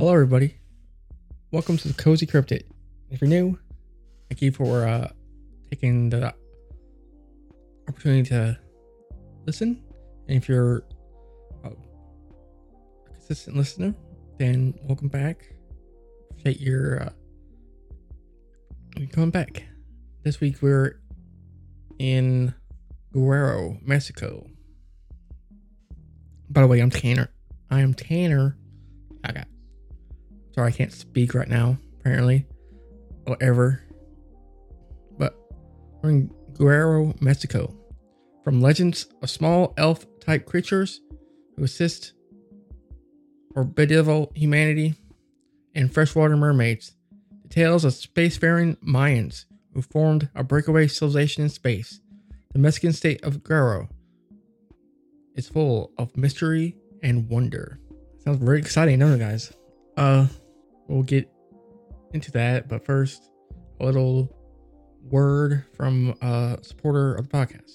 Hello, everybody. Welcome to the Cozy Cryptid. If you're new, thank you for taking the opportunity to listen. And if you're a consistent listener, then welcome back. Appreciate your coming back. This week we're in Guerrero, Mexico. By the way, I'm Tanner. Sorry, I can't speak right now, apparently. Or ever. But we're in Guerrero, Mexico. From legends of small elf-type creatures who assist or bedevil humanity and freshwater mermaids, to tales of spacefaring Mayans who formed a breakaway civilization in space. The Mexican state of Guerrero is full of mystery and wonder. Sounds very exciting, don't it, guys? We'll get into that, but first, a little word from a supporter of the podcast.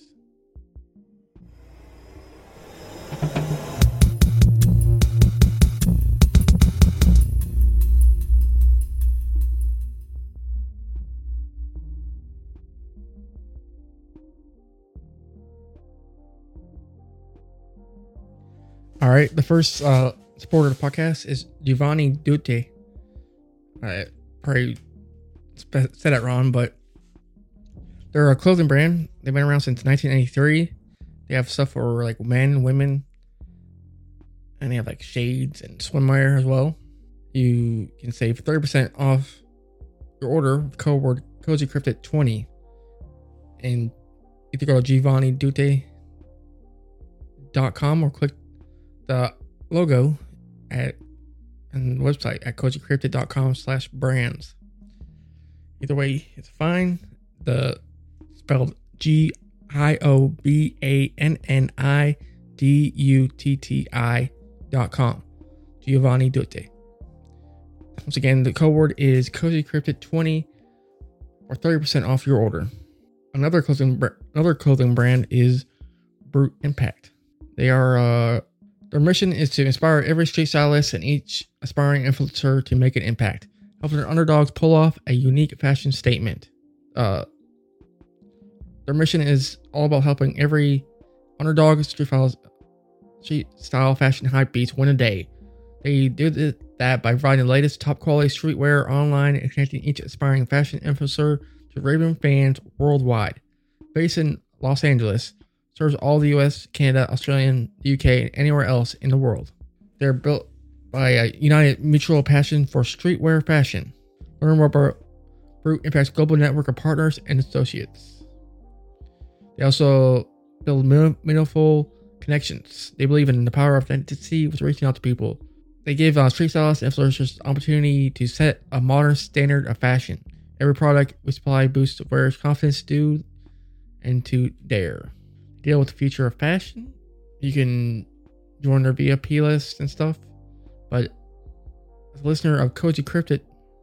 All right, the first supporter of the podcast is Giovanni Dutte. I probably said it wrong, but they're a clothing brand. They've been around since 1993. They have stuff for like men, women, and they have like shades and swimwear as well. You can save 30% off your order with code word CozyCryptid20, and either go to GiovanniDutte.com or click the logo and the website at CozyCryptid.com/brands. Either way, it's fine. The spelled GiovanniDutti.com. Giovanni Dutte. Once again, the code word is CozyCryptid20 or 30% off your order. Another clothing brand is Brute Impact. They are their mission is to inspire every street stylist and each aspiring influencer to make an impact, helping their underdogs pull off a unique fashion statement. Their mission is all about helping every underdog street style fashion hype beast win a day. They do that by providing the latest top quality streetwear online and connecting each aspiring fashion influencer to raving fans worldwide. Based in Los Angeles, serves all the US, Canada, Australia, the UK, and anywhere else in the world. They're built by a united mutual passion for streetwear fashion. Learn more about Brute Impact's global network of partners and associates. They also build meaningful connections. They believe in the power of authenticity with reaching out to people. They give street stylists and influencers the opportunity to set a modern standard of fashion. Every product we supply boosts wearers' confidence to do and to dare. Deal with the future of fashion. You can join their VIP list and stuff, but as a listener of Cozy Cryptid,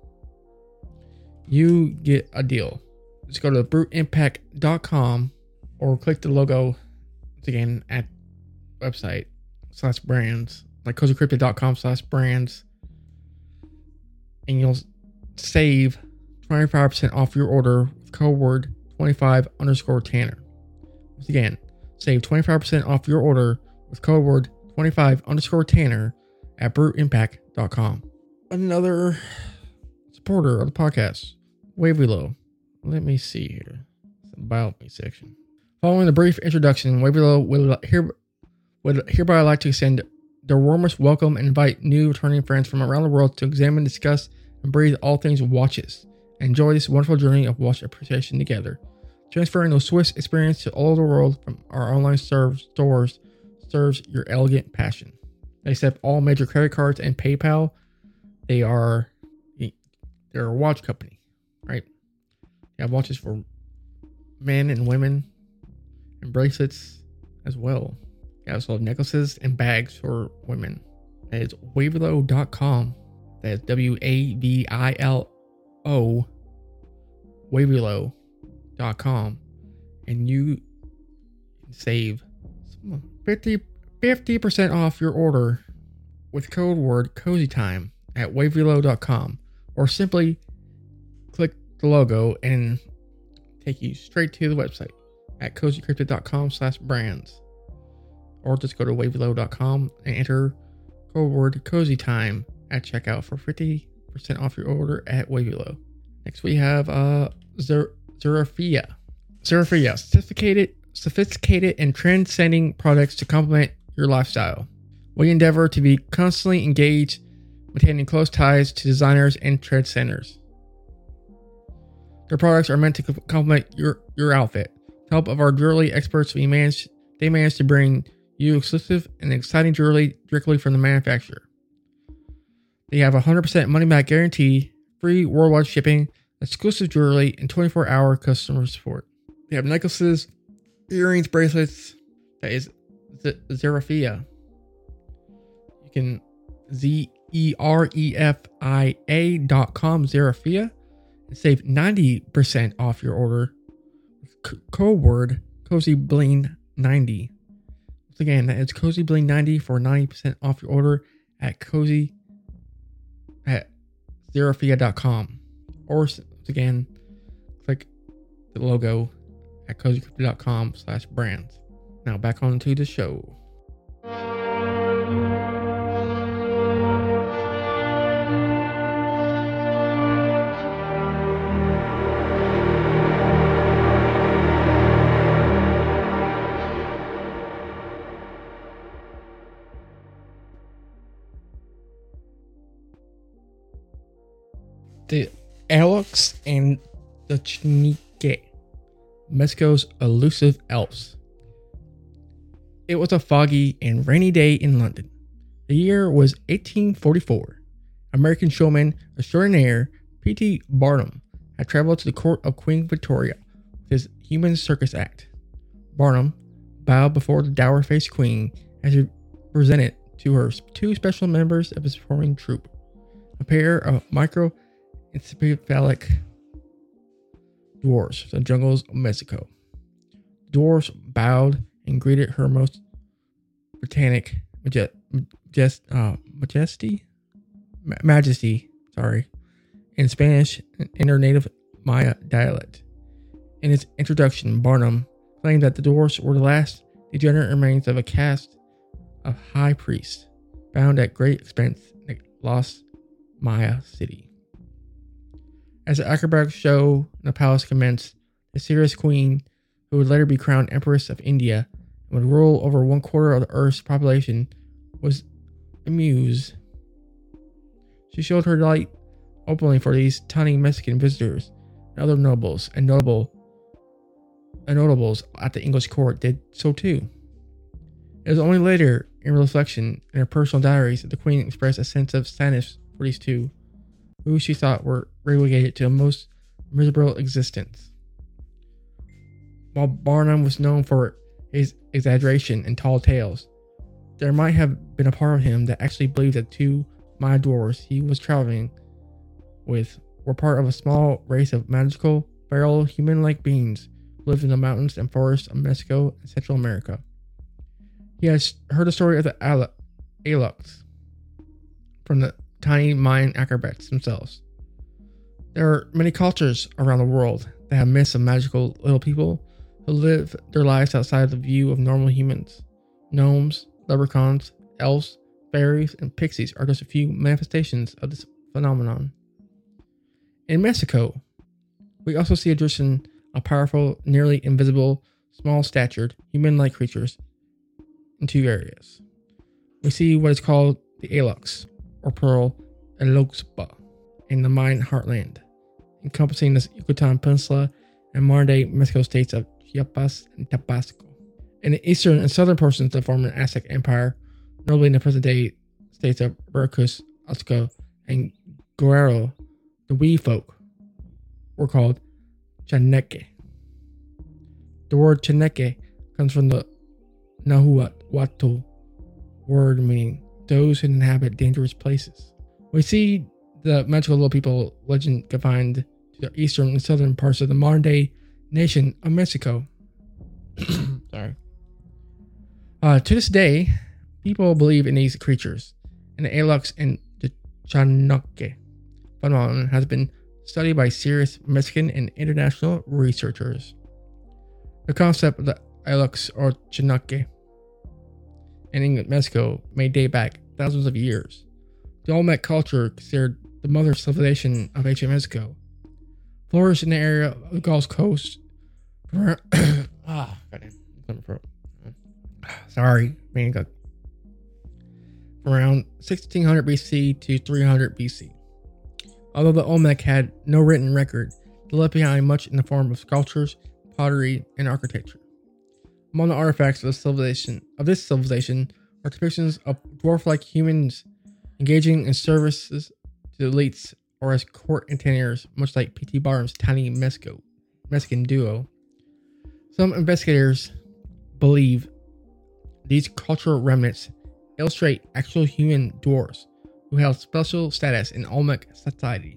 you get a deal. Just go to bruteimpact.com or click the logo once again at website /brands, like cozycryptid.com/brands, and you'll save 25% off your order with code word 25_Tanner. Once again, save 25% off your order with code word 25_Tanner at bruteimpact.com. Another supporter of the podcast, Wavylow. Let me see here. It's about me section. Following the brief introduction, Wavylow would hereby like to extend their warmest welcome and invite new returning friends from around the world to examine, discuss, and breathe all things watches. Enjoy this wonderful journey of watch appreciation together. Transferring those Swiss experience to all over the world from our online stores serves your elegant passion. They accept all major credit cards and PayPal. They're a watch company, right? They have watches for men and women and bracelets as well. They also have necklaces and bags for women. That is wavylow.com. That is WAVILO. Wavylow.com, and you can save 50% off your order with code word CozyTime at wavylow.com, or simply click the logo and take you straight to the website at cozycryptid.com/brands, or just go to wavylow.com and enter code word cozy time at checkout for 50% off your order at Wavylow. Next we have Zerafia. Zerafia, sophisticated and trend-setting products to complement your lifestyle. We endeavor to be constantly engaged, maintaining close ties to designers and trend centers. Their products are meant to complement your outfit. With the help of our jewelry experts, they manage to bring you exclusive and exciting jewelry directly from the manufacturer. They have a 100% money-back guarantee, free worldwide shipping, exclusive jewelry, and 24-hour customer support. They have necklaces, earrings, bracelets. That is Zerafia. You can ZEREFIA.com, Zerafia, and save 90% off your order with code word CozyBling90. Once again, that is CozyBling90 for 90% off your order at Zerafia.com. Or once again, click the logo at cozycryptid.com/brands. Now back on to the show. The Elox and the Chinike, Mexico's elusive elves. It was a foggy and rainy day in London. The year was 1844. American showman extraordinaire P.T. Barnum had traveled to the court of Queen Victoria with his human circus act. Barnum bowed before the dour-faced queen as he presented to her two special members of his performing troupe, a pair of microencephalic dwarves from the jungles of Mexico. The dwarves bowed and greeted her most Britannic majesty, in Spanish in her native Maya dialect. In his introduction, Barnum claimed that the dwarves were the last degenerate remains of a caste of high priests bound at great expense in a lost Maya city. As the acrobatic show in the palace commenced, the serious queen, who would later be crowned Empress of India and would rule over 1/4 of the Earth's population, was amused. She showed her delight openly for these tiny Mexican visitors, and other nobles and notables at the English court did so too. It was only later, in reflection in her personal diaries, that the queen expressed a sense of sadness for these two, who she thought were relegated to a most miserable existence. While Barnum was known for his exaggeration and tall tales, there might have been a part of him that actually believed that two Maya dwarves he was traveling with were part of a small race of magical, feral, human-like beings who lived in the mountains and forests of Mexico and Central America. He has heard the story of the Alox from the tiny Mayan acrobats themselves. There are many cultures around the world that have myths of magical little people who live their lives outside the view of normal humans. Gnomes, leprechauns, elves, fairies, and pixies are just a few manifestations of this phenomenon. In Mexico, we also see a tradition of powerful, nearly invisible, small-statured, human-like creatures in two areas. We see what is called the Alox, or plural, Eloxpa, in the Mayan heartland, encompassing the Yucatan Peninsula and modern-day Mexico states of Chiapas and Tabasco. In the eastern and southern portions of the former Aztec Empire, notably in the present-day states of Veracruz, Oaxaca, and Guerrero, the Wee folk were called Chaneque. The word Chaneque comes from the Nahuatl word meaning those who inhabit dangerous places. We see the magical little people legend confined to the eastern and southern parts of the modern-day nation of Mexico. Sorry. To this day, people believe in these creatures, and the Alox and the Chinoque phenomenon has been studied by serious Mexican and international researchers. The concept of the Ilex or Chinoque in Mexico may date back thousands of years. The Olmec culture, considered the mother civilization of ancient Mexico, flourished in the area of the Gulf Coast from around 1600 BC to 300 BC. Although the Olmec had no written record, they left behind much in the form of sculptures, pottery, and architecture. Among the artifacts of this civilization are depictions of dwarf-like humans engaging in services to the elites or as court entertainers, much like P.T. Barnum's tiny Mexican duo. Some investigators believe these cultural remnants illustrate actual human dwarves who held special status in Olmec society.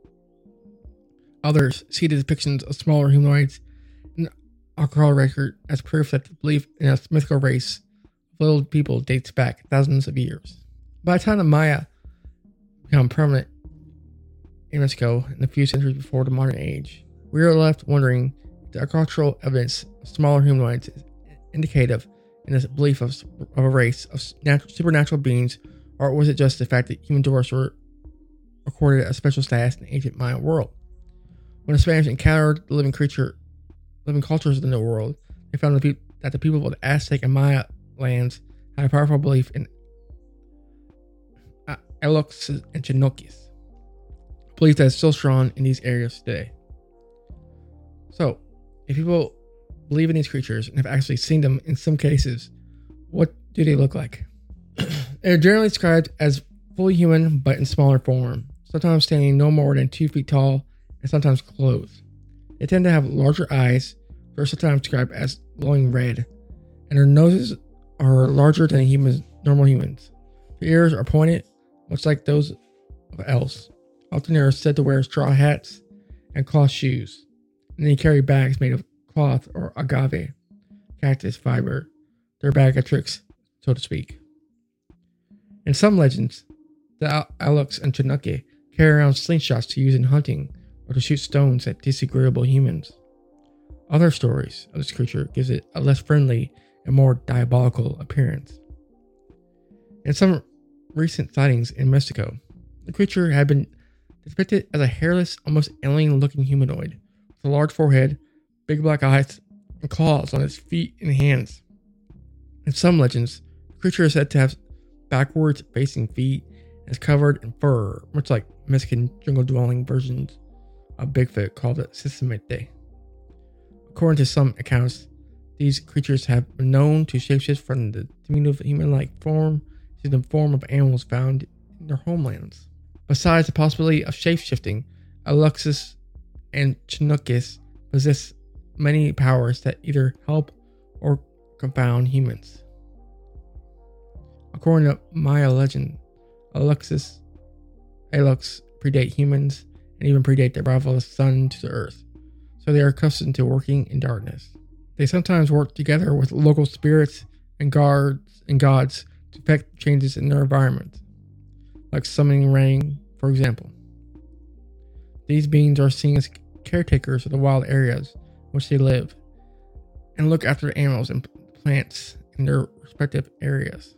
Others see the depictions of smaller humanoids in the archaeological record as proof that the belief in a mythical race of little people dates back thousands of years. By the time the Maya became prominent in Mexico in a few centuries before the modern age, we are left wondering if the archaeological evidence of smaller humanoids is indicative in this belief of a race of supernatural beings, or was it just the fact that human dwarfs were accorded a special status in the ancient Mayan world? When the Spanish encountered the living cultures of the New World, they found that the people of the Aztec and Maya lands had a powerful belief in Ilex and Chinoques, a belief that is still strong in these areas today. So, if people believe in these creatures and have actually seen them in some cases, what do they look like? They're generally described as fully human, but in smaller form, sometimes standing no more than 2 feet tall and sometimes clothed. They tend to have larger eyes, which are sometimes described as glowing red, and their noses are larger than normal humans. Their ears are pointed, much like those of elves. Often they are said to wear straw hats and cloth shoes, and they carry bags made of cloth or agave, cactus fiber. They're a bag of tricks, so to speak. In some legends, the Ilex and Chinoque carry around slingshots to use in hunting or to shoot stones at disagreeable humans. Other stories of this creature gives it a less friendly and more diabolical appearance. In some recent sightings in Mexico, the creature had been depicted as a hairless, almost alien-looking humanoid with a large forehead, big black eyes, and claws on its feet and hands. In some legends, the creature is said to have backwards facing feet and is covered in fur, much like Mexican jungle-dwelling versions of Bigfoot called the Sisimete. According to some accounts, these creatures have been known to shapeshift from the diminutive human-like form to the form of animals found in their homelands. Besides the possibility of shapeshifting, Alexis and Chinoques possess many powers that either help or confound humans. According to Maya legend, Ilex predate humans and even predate the arrival of the sun to the earth, so they are accustomed to working in darkness. They sometimes work together with local spirits and gods to affect changes in their environment, like summoning rain, for example. These beings are seen as caretakers of the wild areas in which they live and look after the animals and plants in their respective areas.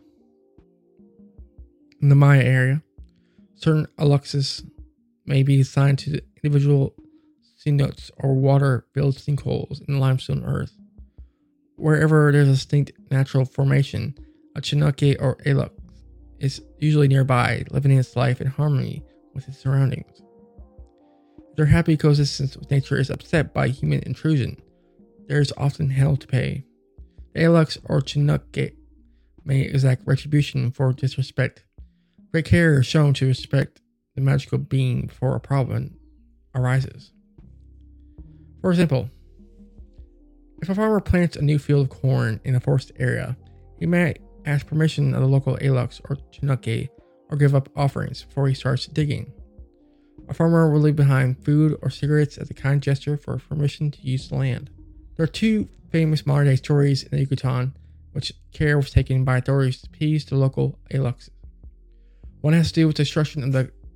In the Maya area, certain Alexis may be assigned to the individual cenotes or water-filled sinkholes in the limestone earth. Wherever there's a distinct natural formation, a Chinoque or Ilex is usually nearby, living its life in harmony with its surroundings. If their happy coexistence with nature is upset by human intrusion, there is often hell to pay. The Ilex or Chinoque may exact retribution for disrespect. Great care is shown to respect the magical being before a problem arises. For example, if a farmer plants a new field of corn in a forest area, he may ask permission of the local Ilex or Chinoque or give up offerings before he starts digging. A farmer will leave behind food or cigarettes as a kind gesture for permission to use the land. There are 2 famous modern day stories in the Yucatan which care was taken by authorities to appease the local Ilex. One has to do with the destruction of the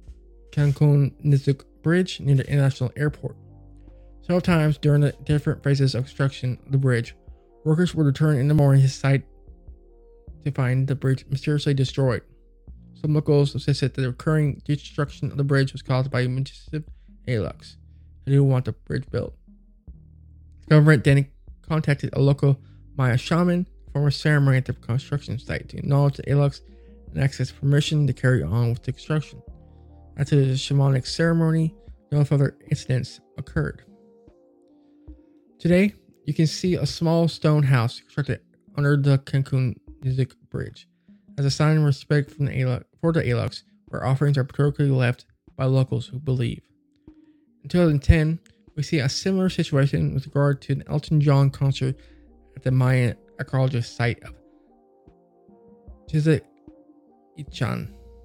Cancun Nizuc Bridge near the international airport. Several times during the different phases of construction of the bridge, workers would return in the morning to the site to find the bridge mysteriously destroyed. Some locals insisted that the recurring destruction of the bridge was caused by massive ALUCs who didn't want the bridge built. The government then contacted a local Maya shaman to perform a ceremony at the construction site to acknowledge the ALUCs and access permission to carry on with the construction. After the shamanic ceremony, no further incidents occurred. Today, you can see a small stone house constructed under the Cancun Nizuc Bridge as a sign of respect for the ALUCs, where offerings are particularly left by locals who believe. In 2010, we see a similar situation with regard to an Elton John concert at the Mayan archaeologist site of Chichen Itza.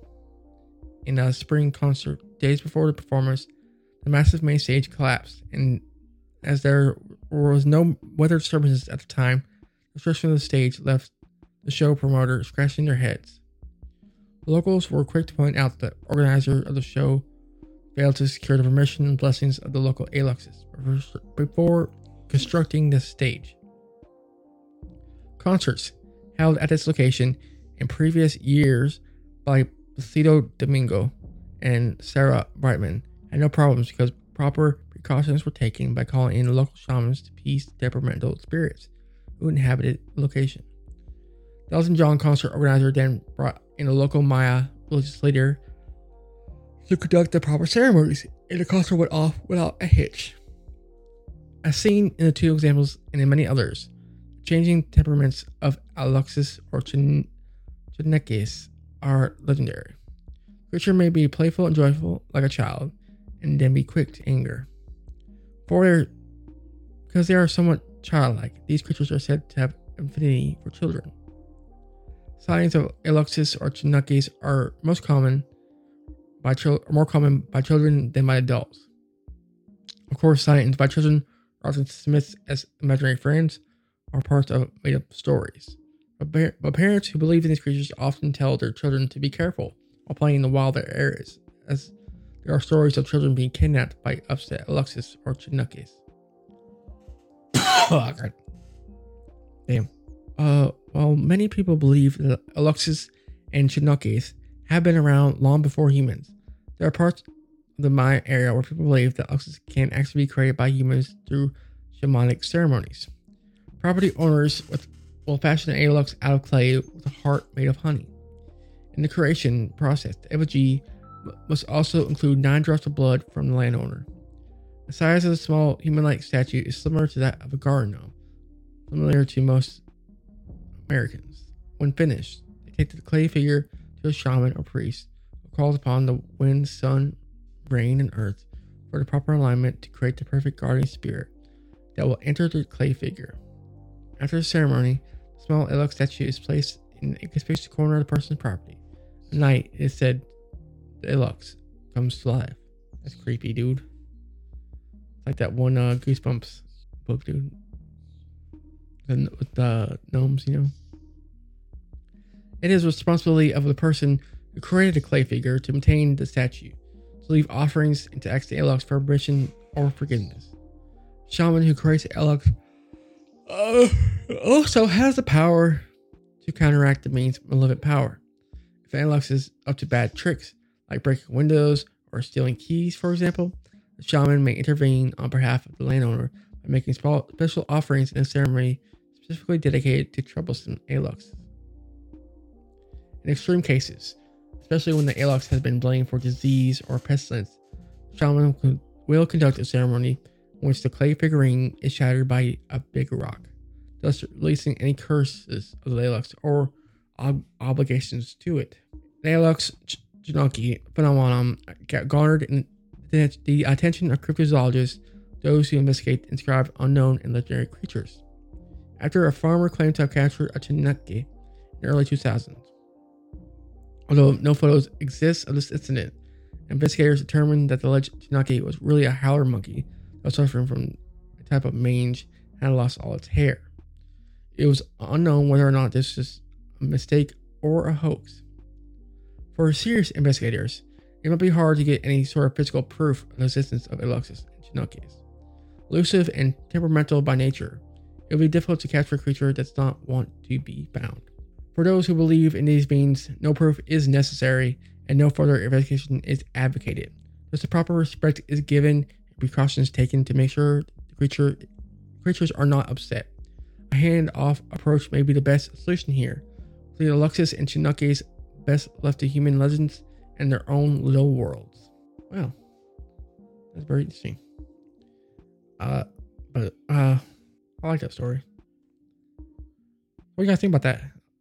In a spring concert, days before the performance, the massive main stage collapsed, and as there was no weather disturbances at the time, the destruction of the stage left the show promoter scratching their heads. The locals were quick to point out that the organizer of the show failed to secure the permission and blessings of the local ALUCs before constructing the stage. Concerts held at this location in previous years by Placido Domingo and Sarah Brightman had no problems because proper precautions were taken by calling in local shamans to appease temperamental spirits who inhabited the location. The Elton John concert organizer then brought in a local Maya religious leader to conduct the proper ceremonies, and the concert went off without a hitch. As seen in the two examples and in many others, changing temperaments of ALUCs or Chinekes are legendary. The creature may be playful and joyful like a child, and then be quick to anger. Because they are somewhat childlike, these creatures are said to have affinity for children. Sightings of ALUCs or Chinekes are more common by children than by adults. Of course, sightings by children are often dismissed as imaginary friends or parts of made-up stories. But parents who believe in these creatures often tell their children to be careful while playing in the wilder areas, as there are stories of children being kidnapped by upset ALUCs or Chinekes. Oh, God. Damn. While many people believe that ALUCs and Chinekes have been around long before humans, there are parts of the Maya area where people believe that ALUCs can actually be created by humans through shamanic ceremonies. Property owners will fashion ALUCs out of clay with a heart made of honey. In the creation process, the effigy must also include 9 drops of blood from the landowner. The size of the small human-like statue is similar to that of a garden gnome, familiar to most Americans. When finished, they take the clay figure to a shaman or priest who calls upon the wind, sun, rain, and earth for the proper alignment to create the perfect guardian spirit that will enter the clay figure. After the ceremony, the small ALUC statue is placed in a spacious corner of the person's property. At night, it is said the ALUC comes to life. That's creepy, dude. It's like that one Goosebumps book, dude. With the gnomes, you know. It is the responsibility of the person who created the clay figure to maintain the statue, to leave offerings and to ask the ALUCs for permission or forgiveness. The shaman who creates the ALUC also has the power to counteract the being's malevolent power. If the ALUC is up to bad tricks, like breaking windows or stealing keys, for example, the shaman may intervene on behalf of the landowner by making special offerings in a ceremony specifically dedicated to troublesome ALUCs. In extreme cases, especially when the ALUC has been blamed for disease or pestilence, the shaman will conduct a ceremony in which the clay figurine is shattered by a big rock, thus releasing any curses of the ALUC or obligations to it. The ALUC Chineke phenomenon garnered the attention of cryptozoologists, those who investigate and describe unknown and legendary creatures. After a farmer claimed to have captured a Chineke in the early 2000s. Although no photos exist of this incident, investigators determined that the alleged Chineke was really a howler monkey that was suffering from a type of mange and had lost all its hair. It was unknown whether or not this was a mistake or a hoax. For serious investigators, It might be hard to get any sort of physical proof of the existence of Aluxis and Chinunques. Elusive and temperamental by nature, it will be difficult to capture a creature that does not want to be found. For those who believe in these beings, no proof is necessary and no further investigation is advocated. Thus, the proper respect is given and precautions taken to make sure the creatures are not upset. A hand-off approach may be the best solution here. The Aluxis and Chinunques best left to human legends and their own little worlds. Wow, that's very interesting. But I like that story. What do you guys think about that?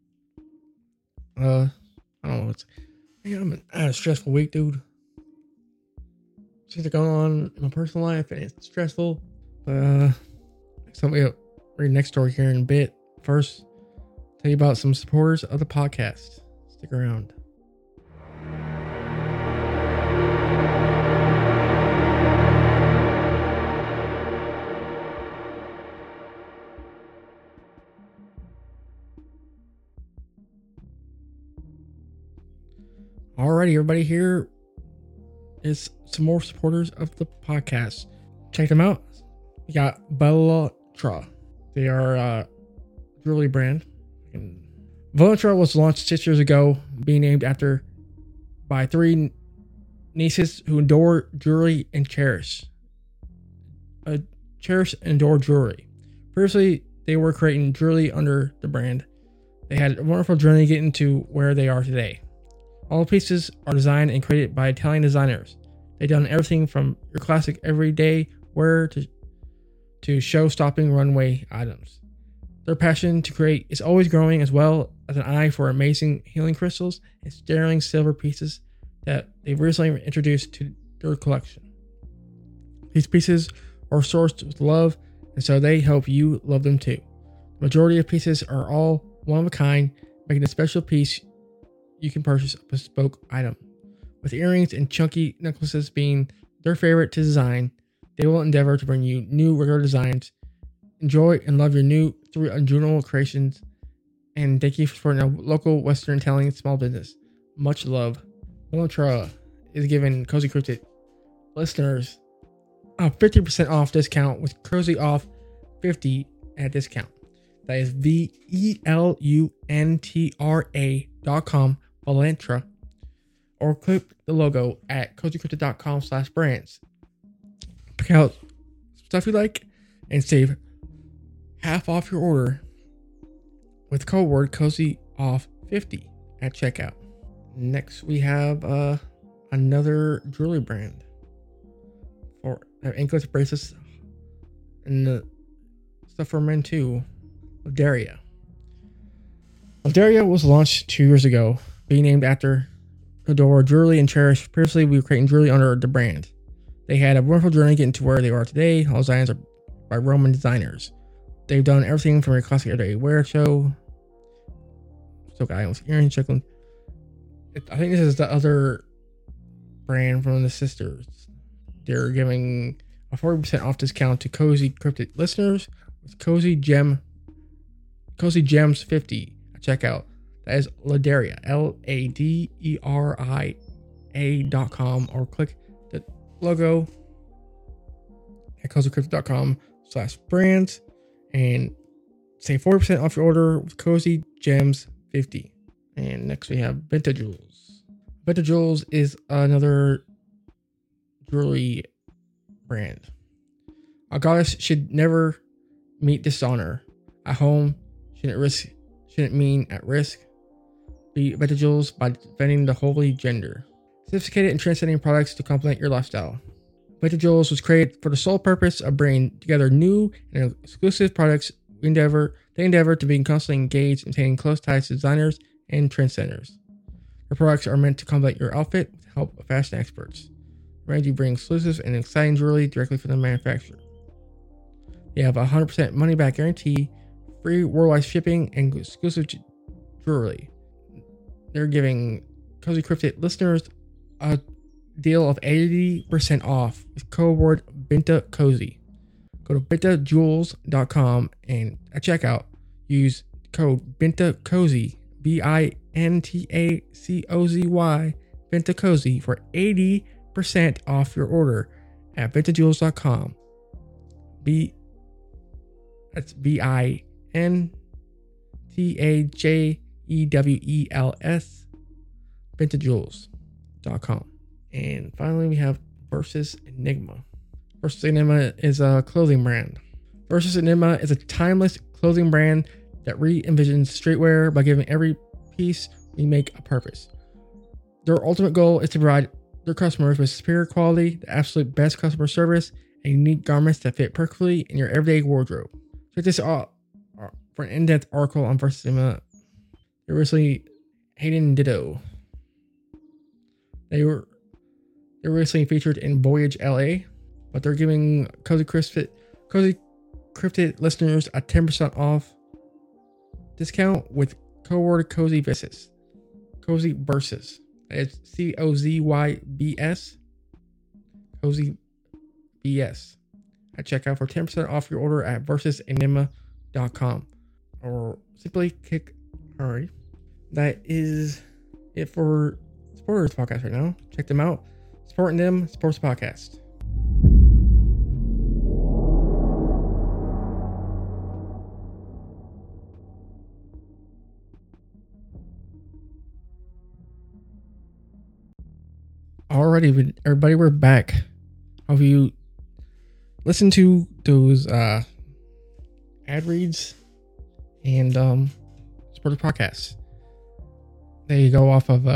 I don't know. I'm had a stressful week, dude. Things are going on in my personal life, and it's stressful. But we'll read the next story here in a bit. First, tell you about some supporters of the podcast. Stick around. Alrighty, everybody, here is some more supporters of the podcast. Check them out. We got Velotra. They are a jewelry brand. Velotra was launched 6 years ago, being named after by three nieces who adore jewelry and cherish and adore jewelry. Previously, they were creating jewelry under the brand. They had a wonderful journey getting to where they are today. All pieces are designed and created by Italian designers. They've done everything from your classic everyday wear to show-stopping runway items. Their passion to create is always growing, as well as an eye for amazing healing crystals and sterling silver pieces that they've recently introduced to their collection. These pieces are sourced with love, and so they hope you love them too. The majority of pieces are all one of a kind, making a special piece you can purchase a bespoke item. With earrings and chunky necklaces being their favorite to design, they will endeavor to bring you new regular designs. Enjoy and love your new through original creations, and thank you for supporting our local Western Italian small business. Much love. Velotra is giving Cozy Cryptid listeners a 50% off discount with Cozy Off 50 at discount. That is VELUNTRA.com, Velotra, or click the logo at cozycryptid.com/brands. Pick out stuff you like and save half off your order with code word CozyOff50 at checkout. Next, we have another jewelry brand for anklets, bracelets, and the stuff for men too. Lauderia. Lauderia was launched 2 years ago, being named after adore jewelry and cherish. Previously, we were creating jewelry under the brand. They had a wonderful journey getting to where they are today. All designs are by Roman designers. They've done everything from your classic everyday wear show. Silk items, earrings, chicken. I think this is the other brand from the sisters. They're giving a 40% off discount to Cozy Cryptid listeners with Cozy Gems 50 at checkout. That is Lauderia, LADERIA.com, or click the logo at cozycryptid.com/brands and save 40% off your order with Cozy Gems 50. And next we have Benta Jewels. Benta Jewels is another jewelry brand. A goddess should never meet dishonor. At home, shouldn't mean at risk. Be Benta Jewels by defending the holy gender. Sophisticated and transcending products to complement your lifestyle. Benta Jewels was created for the sole purpose of bringing together new and exclusive products. They endeavor to be constantly engaged in maintaining close ties to designers and trendsetters. Their products are meant to complement your outfit with the help of fashion experts. Randy brings exclusive and exciting jewelry directly from the manufacturer. They have a 100% money-back guarantee, free worldwide shipping, and exclusive jewelry. They're giving Cozy Cryptid listeners a deal of 80% off with code word BENTACOZY. Go to bentajewels.com and at checkout use code BENTACOZY, BINTACOZY VintaCozy for 80% off your order at vintajewels.com. That's VINTAJEWELS, vintajewels.com. And finally, we have Versus Enigma. Versus Enigma is a clothing brand. Versus Enigma is a timeless clothing brand that re-envisions streetwear by giving every piece we make a purpose. Their ultimate goal is to provide their customers with superior quality, the absolute best customer service, and unique garments that fit perfectly in your everyday wardrobe. Check this out for an in-depth article on Versus Enigma. They're recently Hayden Ditto. They were recently featured in Voyage LA, but they're giving Cozy Cryptid listeners a 10% off discount with code Cozy Versus. Cozy Versus. It's COZYBS. Cozy BS. At checkout for 10% off your order at versusenigma.com. Or simply click. Alright. That is it for Sporters Podcast right now. Check them out. Supporting them, Sports Podcast. Alrighty, everybody, we're back. Hope you listen to those ad reads and Sports Podcasts. They go off of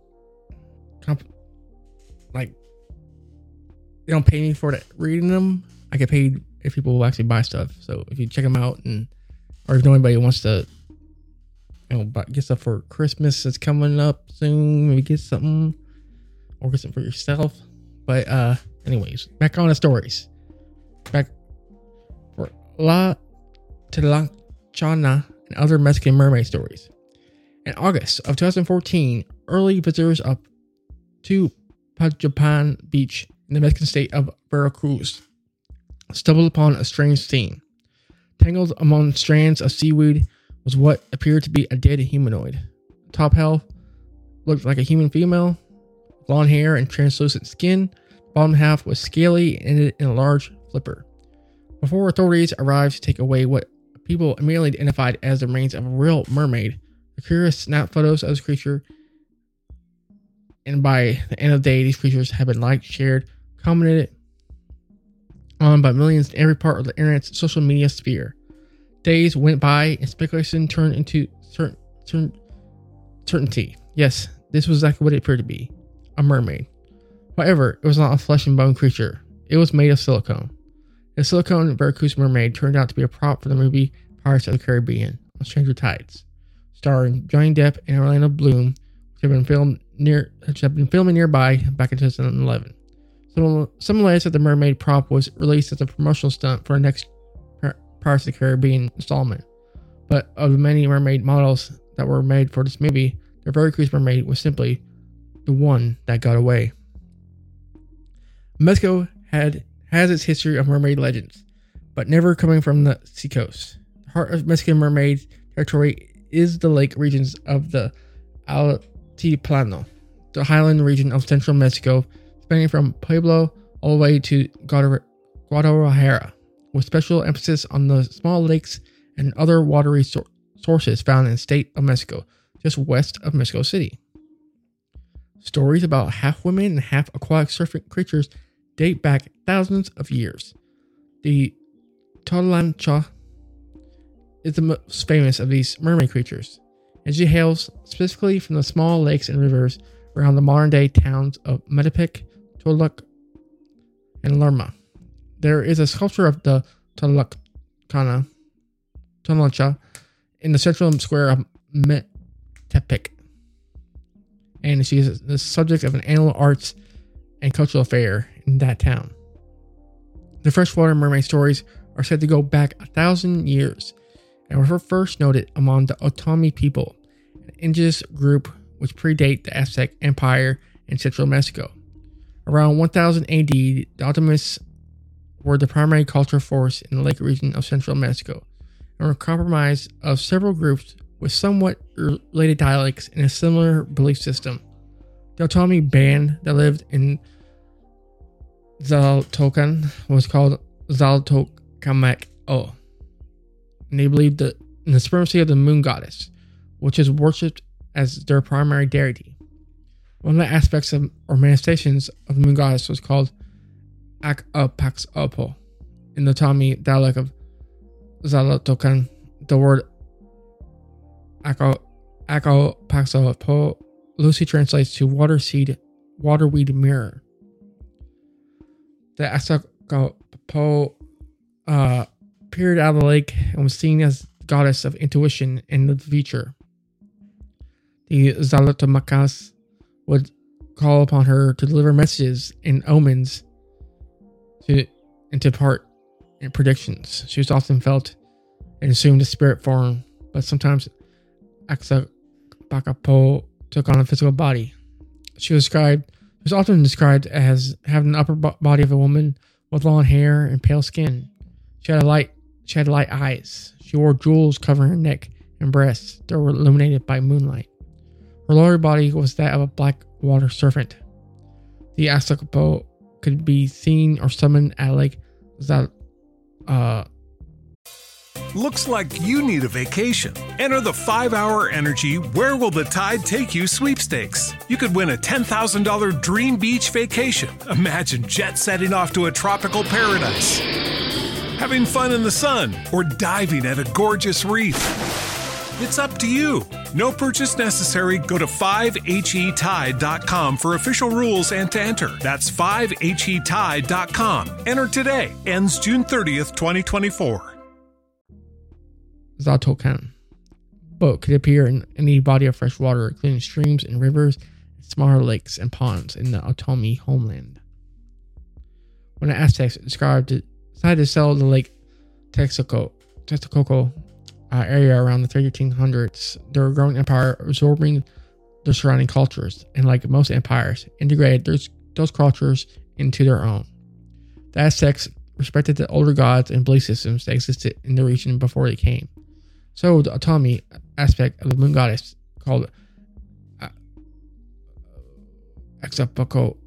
like they don't pay me for reading them. I get paid if people actually buy stuff. So if you check them out, or if anybody wants to, get stuff for Christmas that's coming up soon, maybe get something or get something for yourself. But anyways, back on the stories. Back for La Tlanchana and other Mexican mermaid stories. In August of 2014, early visitors up to Pajapan Beach in the Mexican state of Veracruz stumbled upon a strange scene. Tangled among strands of seaweed was what appeared to be a dead humanoid. Top half looked like a human female, blonde hair and translucent skin. Bottom half was scaly and ended in a large flipper. Before authorities arrived to take away what people immediately identified as the remains of a real mermaid, the curious snapped photos of this creature, and by the end of the day, these creatures have been liked, shared, commented on by millions in every part of the internet's social media sphere. Days went by and speculation turned into certainty. Yes, this was exactly what it appeared to be. A mermaid. However, it was not a flesh and bone creature. It was made of silicone. The silicone Veracruz mermaid turned out to be a prop for the movie Pirates of the Caribbean on Stranger Tides, starring Johnny Depp and Orlando Bloom, which had been filming nearby back in 2011. Some alleged that the mermaid prop was released as a promotional stunt for the next Pirates of the Caribbean installment. But of the many mermaid models that were made for this movie, the Veracruz mermaid was simply the one that got away. Mexico has its history of mermaid legends, but never coming from the seacoast. The heart of Mexican mermaid territory is the lake regions of the Altiplano, the highland region of central Mexico, spanning from Puebla all the way to Guadalajara, with special emphasis on the small lakes and other watery sources found in the state of Mexico, just west of Mexico City. Stories about half women and half aquatic surfing creatures date back thousands of years. The Tlancha is the most famous of these mermaid creatures, and she hails specifically from the small lakes and rivers around the modern-day towns of Metepec, Toluca, and Lerma. There is a sculpture of the Tlancha in the central square of Metepec, and she is the subject of an annual arts and cultural fair in that town. The freshwater mermaid stories are said to go back 1,000 years and were first noted among the Otomi people, an indigenous group which predate the Aztec Empire in central Mexico. Around 1000 AD, the Otomis were the primary cultural force in the lake region of central Mexico and were comprised of several groups with somewhat related dialects and a similar belief system. The Otomi band that lived in Xaltocan was called Xaltokamek-o. And they believed in the supremacy of the moon goddess, which is worshipped as their primary deity. One of the aspects of or manifestations of the moon goddess was called Akpaxopo. In the Otomi dialect of Xaltocan, the word Akpaxopo loosely translates to waterweed mirror. The Akpaxopo appeared out of the lake and was seen as the goddess of intuition and the future. The Xalotomakas would call upon her to deliver messages and omens and to part in predictions. She was often felt and assumed a spirit form, but sometimes Akpaxopo took on a physical body. She was often described as having the upper body of a woman with long hair and pale skin. She had light eyes. She wore jewels covering her neck and breasts that were illuminated by moonlight. Her lower body was that of a black water serpent. The Akpaxopo could be seen or summoned at Lake Looks like you need a vacation. Enter the 5-Hour Energy Where Will the Tide Take You sweepstakes. You could win a $10,000 dream beach vacation. Imagine jet setting off to a tropical paradise, having fun in the sun, or diving at a gorgeous reef. It's up to you. No purchase necessary. Go to 5HETide.com for official rules and to enter. That's 5HETide.com. Enter today. Ends June 30th, 2024. Xaltocan boat could appear in any body of fresh water, including streams and rivers, and smaller lakes and ponds in the Otomi homeland. When the Aztecs decided to sell the Lake Texcoco area around the 1300s, their growing empire absorbing the surrounding cultures, and like most empires, integrated those cultures into their own. The Aztecs respected the older gods and belief systems that existed in the region before they came. So the Otomi aspect of the moon goddess, called Akpaxopo,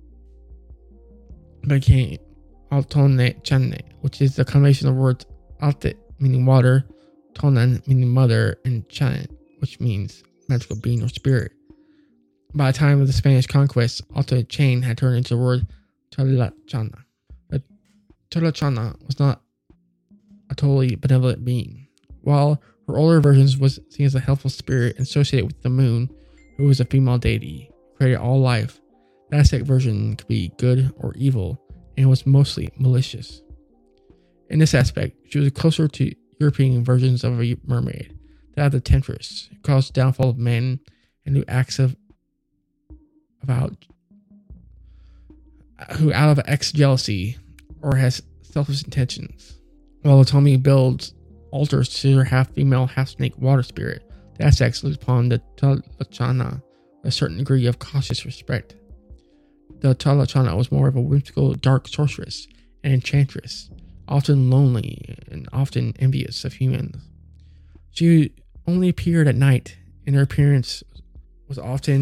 became Altone Chane, which is the combination of words Alte, meaning water, Tonan, meaning mother, and Chan, which means magical being or spirit. By the time of the Spanish conquest, Alta Chain had turned into the word Tolachana. The Tolachana was not a totally benevolent being. While her older versions was seen as a helpful spirit associated with the moon, who was a female deity, created all life, the Aztec version could be good or evil, and was mostly malicious. In this aspect, she was closer to European versions of a mermaid, that of the temptress, who caused the downfall of men and who out of jealousy or has selfish intentions. While Otomi builds altars to their half-female, half-snake water spirit, the Aztecs looked upon the Tolachana with a certain degree of cautious respect. The Tolachana was more of a whimsical, dark sorceress and enchantress, often lonely and often envious of humans. She only appeared at night, and her appearance was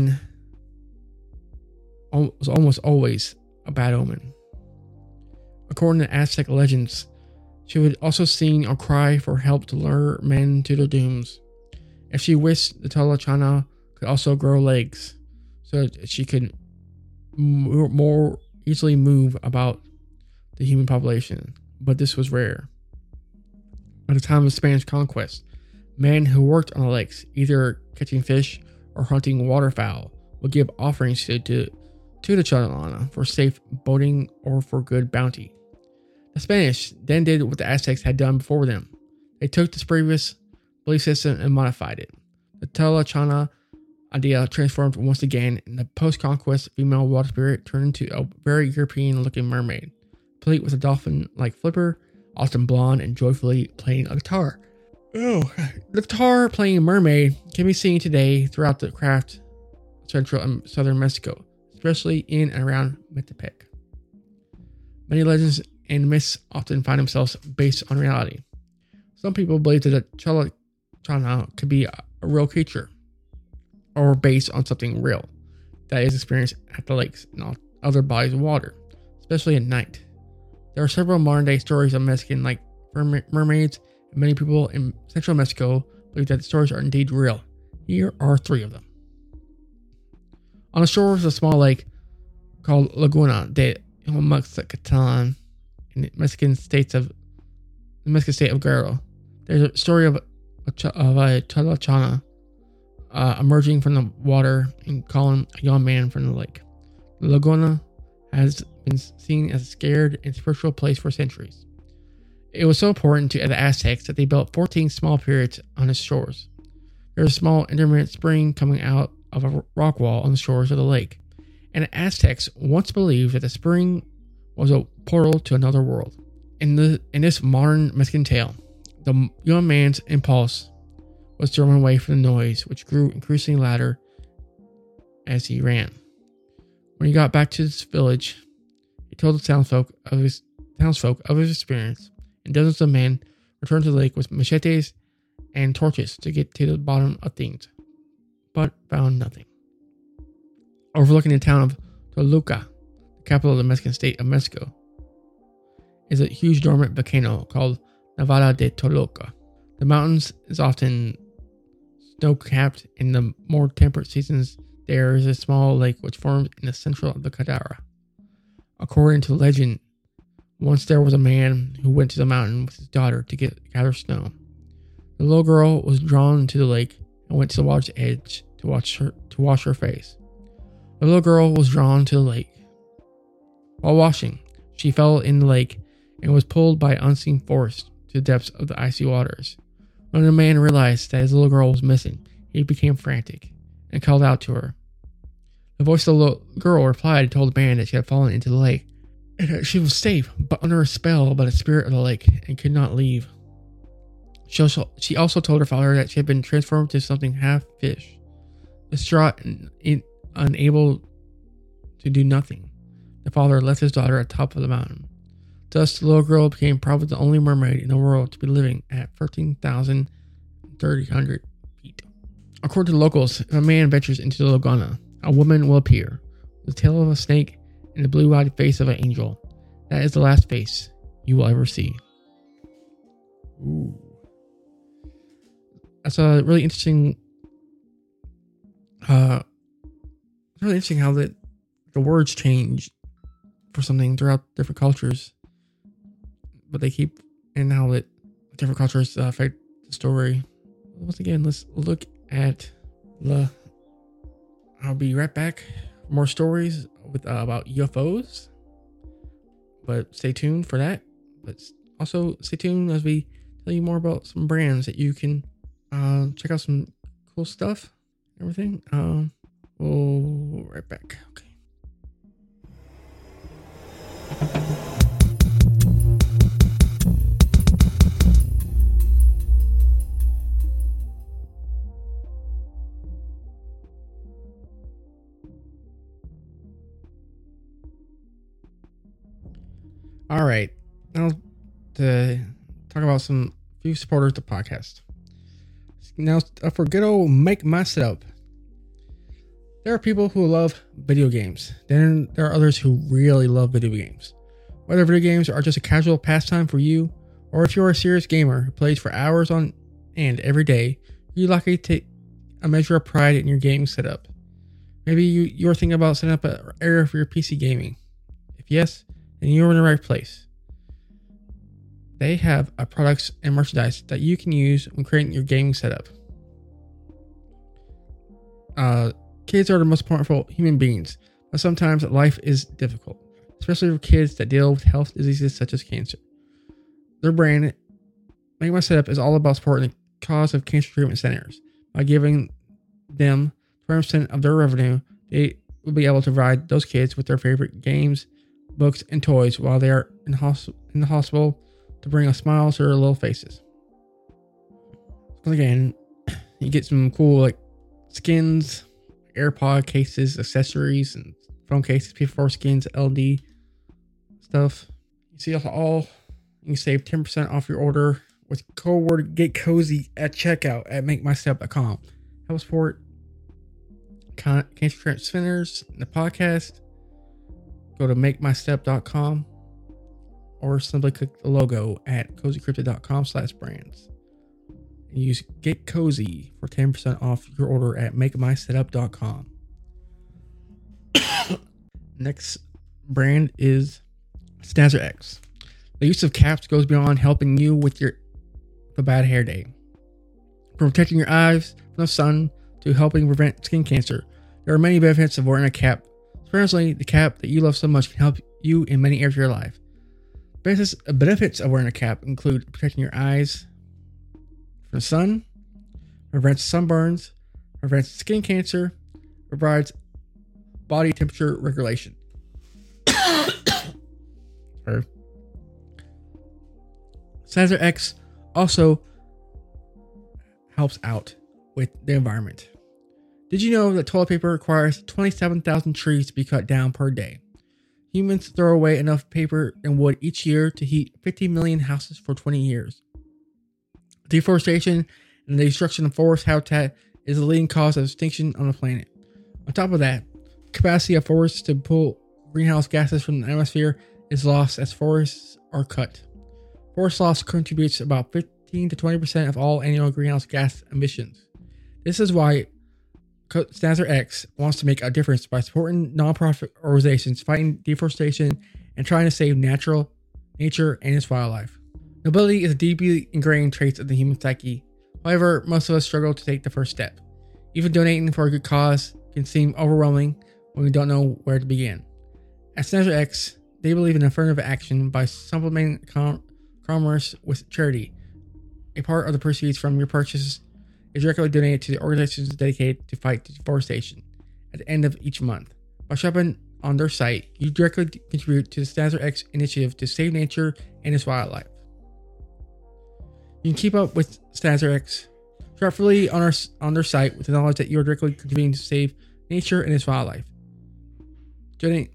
almost always a bad omen. According to Aztec legends, she would also sing or cry for help to lure men to their dooms. If she wished, the Tolachana could also grow legs so that she could more easily move about the human population, but this was rare. At the time of Spanish conquest, men who worked on the lakes, either catching fish or hunting waterfowl, would give offerings to the Tolachana for safe boating or for good bounty. The Spanish then did what the Aztecs had done before them. They took this previous belief system and modified it. The Tolachana idea transformed once again, and the post-conquest female water spirit turned into a very European-looking mermaid, complete with a dolphin-like flipper, often blonde and joyfully playing a guitar. The guitar playing mermaid can be seen today throughout the craft central and southern Mexico, especially in and around Metepec. Many legends and myths often find themselves based on reality. Some people believe that the Tolachana could be a real creature or based on something real. that is experienced at the lakes and all other bodies of water, especially at night. There are several modern-day stories of Mexican like mermaids, and many people in central Mexico believe that the stories are indeed real. Here are 3 of them. On the shores of a small lake called Laguna de Homaxacatan in the Mexican state of Guerrero, there's a story of a chalachana emerging from the water and calling a young man from the lake. The Laguna has been seen as a scared and spiritual place for centuries. It was so important to the Aztecs that they built 14 small pyramids on its shores. There's a small intermittent spring coming out of a rock wall on the shores of the lake, and the Aztecs once believed that the spring was a portal to another world. In this modern Mexican tale, the young man's impulse was to run away from the noise, which grew increasingly louder as he ran. When he got back to his village, he told the townsfolk of his experience, and dozens of men returned to the lake with machetes and torches to get to the bottom of things, but found nothing. Overlooking the town of Toluca, the capital of the Mexican state of Mexico, is a huge dormant volcano called Nevada de Toluca. The mountains is often snow-capped. In the more temperate seasons, there is a small lake which forms in the center of the caldera. According to legend, once there was a man who went to the mountain with his daughter to gather snow. The little girl was drawn to the lake and went to the water's edge to wash her face. The little girl was drawn to the lake. While washing, she fell in the lake and was pulled by unseen force to the depths of the icy waters. When the man realized that his little girl was missing, he became frantic and called out to her. The voice of the little girl replied and told the man that she had fallen into the lake, and that she was safe, but under a spell by the spirit of the lake, and could not leave. She also told her father that she had been transformed to something half fish. Distraught and unable to do nothing, the father left his daughter at the top of the mountain. Thus, the little girl became probably the only mermaid in the world to be living at 13,300 feet. According to locals, if a man ventures into the Laguna, a woman will appear, with the tail of a snake and the blue-eyed face of an angel. That is the last face you will ever see. Ooh. That's a really interesting. Really interesting how the words change for something throughout different cultures, but they keep, and how that different cultures affect the story. Once again, let's look at the. I'll be right back. More stories with about UFOs, but stay tuned for that. But also stay tuned as we tell you more about some brands that you can check out, some cool stuff, everything. We'll be right back. Okay. All right, now to talk about some few supporters of the podcast. Now for good old Make My Setup. There are people who love video games. Then there are others who really love video games. Whether video games are just a casual pastime for you, or if you're a serious gamer who plays for hours on end every day, you're likely to take a measure of pride in your gaming setup. Maybe you're thinking about setting up an area for your PC gaming. If yes, then you're in the right place. They have products and merchandise that you can use when creating your gaming setup. Kids are the most powerful human beings, but sometimes life is difficult, especially for kids that deal with health diseases such as cancer. Their brand, Make My Setup, is all about supporting the cause of cancer treatment centers. By giving them 20% of their revenue, they will be able to provide those kids with their favorite games, books, and toys while they are in the hospital to bring a smile to their little faces. Once again, you get some cool like skins, AirPod cases, accessories, and phone cases, P4 skins, LD stuff. You see all. You can save 10% off your order with code word Get Cozy at checkout at MakeMyStep.com. Help support Cancer Trend Spinners, the podcast, go to makemystep.com or simply click the logo at cozycryptid.com/brands. And use Get Cozy for 10% off your order at makemysetup.com. Next brand is Snazzer X. The use of caps goes beyond helping you with the bad hair day. From protecting your eyes from the sun to helping prevent skin cancer, there are many benefits of wearing a cap. Especially the cap that you love so much can help you in many areas of your life. Benefits of wearing a cap include protecting your eyes from the sun, prevents sunburns, prevents skin cancer, provides body temperature regulation. Snazzer X also helps out with the environment. Did you know that toilet paper requires 27,000 trees to be cut down per day? Humans throw away enough paper and wood each year to heat 50 million houses for 20 years. Deforestation and the destruction of forest habitat is the leading cause of extinction on the planet. On top of that, the capacity of forests to pull greenhouse gases from the atmosphere is lost as forests are cut. Forest loss contributes about 15 to 20% of all annual greenhouse gas emissions. This is why Snazzer X wants to make a difference by supporting nonprofit organizations fighting deforestation and trying to save nature and its wildlife. Nobility is a deeply ingrained trait of the human psyche. However, most of us struggle to take the first step. Even donating for a good cause can seem overwhelming when we don't know where to begin. At Snazzer X, they believe in affirmative action by supplementing commerce with charity. A part of the proceeds from your purchases is directly donated to the organizations dedicated to fight deforestation at the end of each month. By shopping on their site, you directly contribute to the Snazzer X initiative to save nature and its wildlife. You can keep up with Snazzer X shop freely on their site with the knowledge that you are directly contributing to save nature and its wildlife. Donate.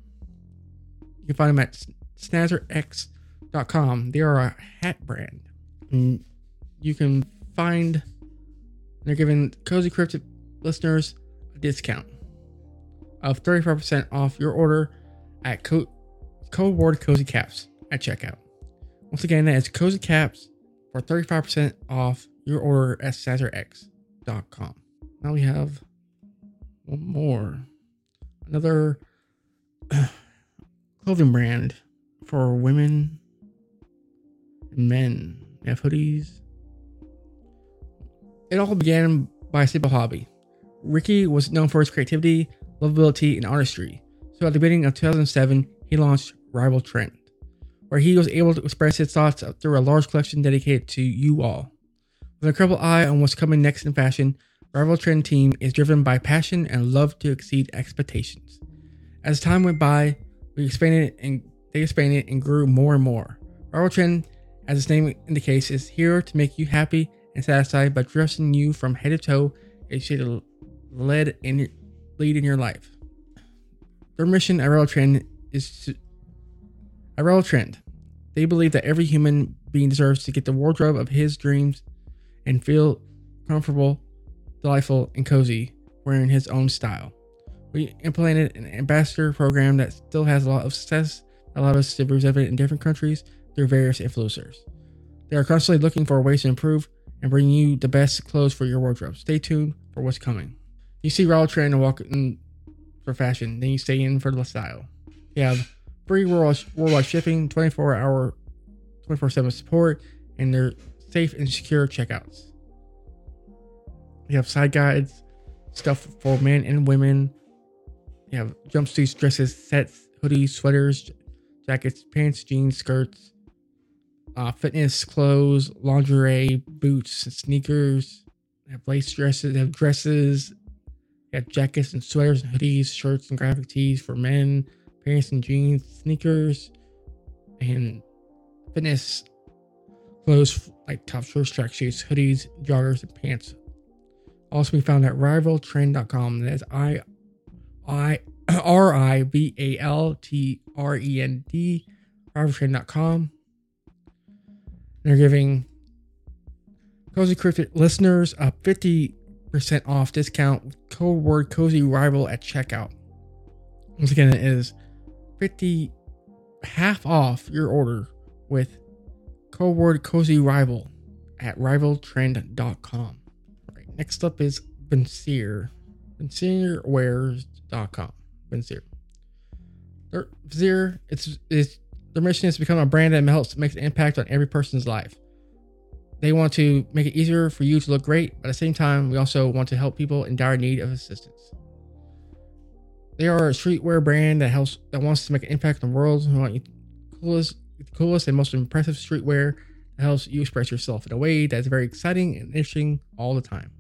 You can find them at snazzerx.com. They are a hat brand. And you can find they're giving Cozy Cryptid listeners a discount of 35% off your order at code word Cozy Caps at checkout. Once again, that is Cozy Caps for 35% off your order at snazzerx.com. Now we have one more. Another clothing brand for women and men. We have hoodies. It all began by a simple hobby. Ricky was known for his creativity, lovability, and artistry. So at the beginning of 2007, he launched Rival Trend, where he was able to express his thoughts through a large collection dedicated to you all. With an incredible eye on what's coming next in fashion, Rival Trend team is driven by passion and love to exceed expectations. As time went by, they expanded and grew more and more. Rival Trend, as its name indicates, is here to make you happy and satisfied by dressing you from head to toe a shade of lead in your life. Their mission at Rival Trend is Rival Trend. They believe that every human being deserves to get the wardrobe of his dreams and feel comfortable, delightful, and cozy wearing his own style. We implemented an ambassador program that still has a lot of success that allowed us to represent it in different countries through various influencers. They are constantly looking for ways to improve and bring you the best clothes for your wardrobe. Stay tuned for what's coming. You see Rival Trend and walk in for fashion, then you stay in for the style. You have free worldwide shipping, 24/7 support, and their safe and secure checkouts. You have side guides, stuff for men and women. You have jumpsuits, dresses, sets, hoodies, sweaters, jackets, pants, jeans, skirts, fitness clothes, lingerie, boots, sneakers. They have lace dresses. They have dresses. They have jackets and sweaters and hoodies, shirts and graphic tees for men, pants and jeans, sneakers, and fitness clothes like top shorts, track shoes, hoodies, joggers, and pants. Also be found at rivaltrend.com. That is RIVALTREND, rivaltrend.com. They're giving Cozy Cryptid listeners a 50% off discount with code word Cozy Rival at checkout. Once again, it is half off your order with code word Cozy Rival at rivaltrend.com. Right, next up is Vinsir. Vinsirwares.com. Vinsir. Vinsir, their mission is to become a brand that helps make an impact on every person's life. They want to make it easier for you to look great, but at the same time, we also want to help people in dire need of assistance. They are a streetwear brand that wants to make an impact on the world. We want you the coolest and most impressive streetwear that helps you express yourself in a way that's very exciting and interesting all the time.